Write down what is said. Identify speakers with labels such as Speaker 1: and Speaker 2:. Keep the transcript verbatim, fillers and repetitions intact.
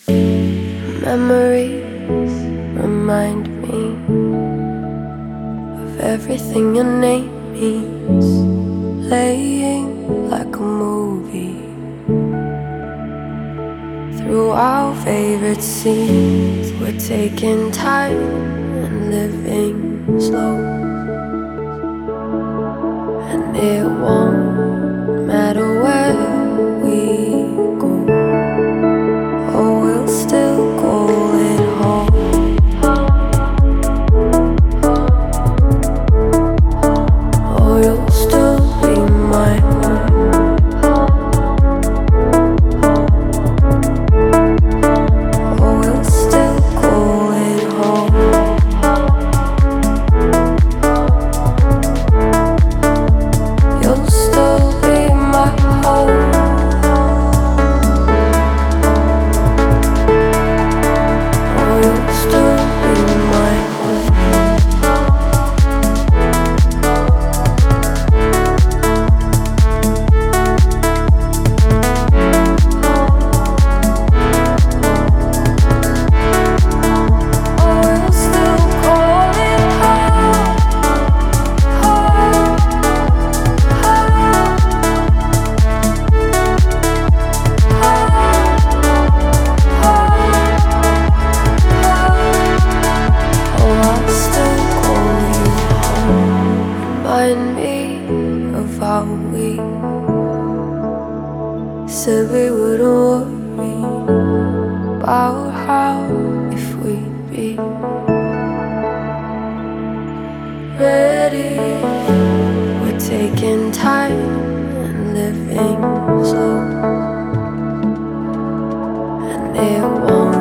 Speaker 1: Memories remind me of everything your name means, playing like a movie through our favorite scenes. We're taking time and living slow, and it won't matter where we go, or we'll still call it home. Or you'll still be my home, or we'll still call it home. You'll still be my home, or you'll still be my home. Or we'll still call it home, home, home, home. Oh, I'll still call you home. Remind me of how we said we wouldn't worry about how if we'd be ready. We're taking time and living slow, and it won't